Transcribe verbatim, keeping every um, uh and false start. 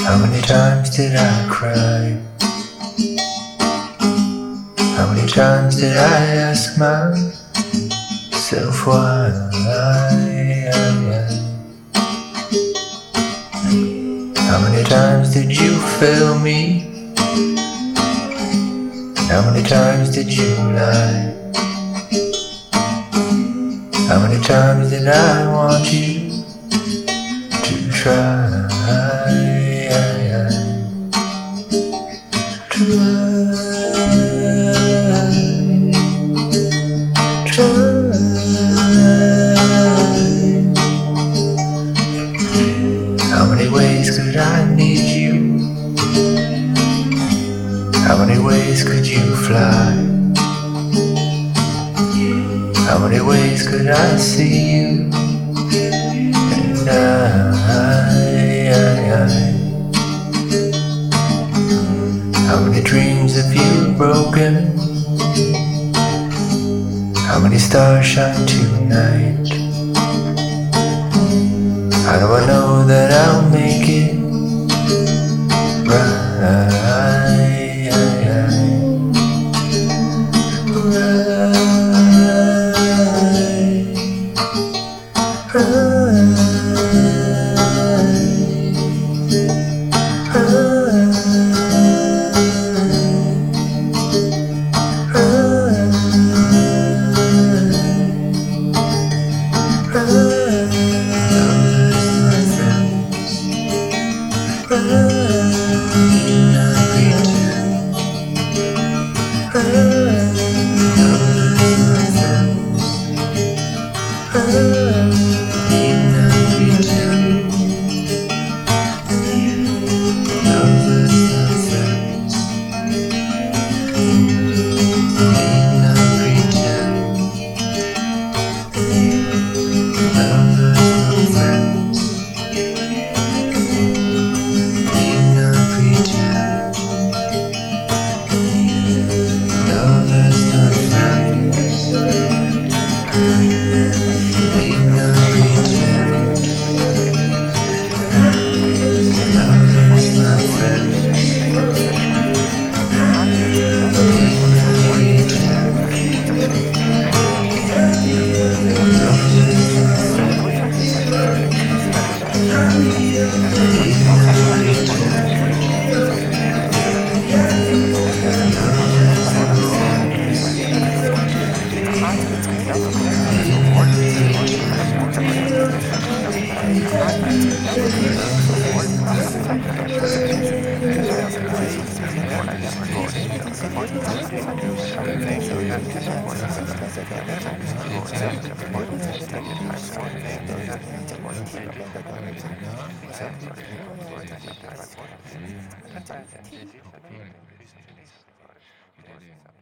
How many times did I cry? How many times did I ask myself why? How many times did you fail me? How many times did you lie? How many times did I want you to try? How many ways could I need you? How many ways could you fly? How many ways could I see you? And I, I, I. How many dreams have you broken? How many stars shine tonight? How do I know that I'll make it right? Grazie.